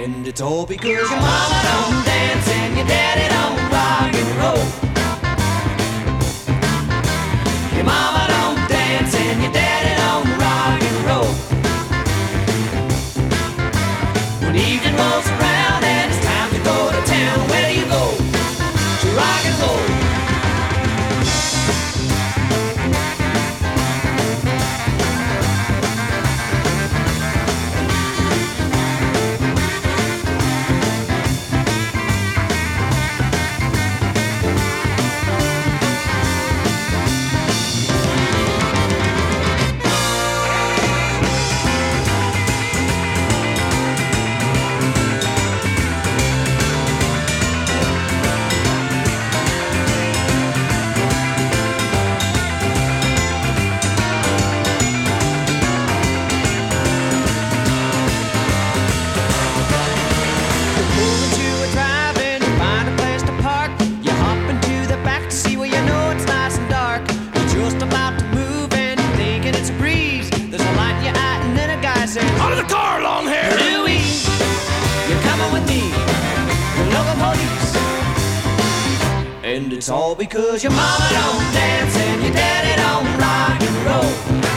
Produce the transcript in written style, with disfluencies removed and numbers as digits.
And it's all because your mama don't dance and your daddy don't rock and roll. Your mama don't dance and your daddy don't rock and roll. When evening rolls around and it's time to go to town, where do you go? To rock and roll. Out of the car, long hair! Louie, you're coming with me, the local police. And it's all because your mama don't dance and your daddy don't rock and roll.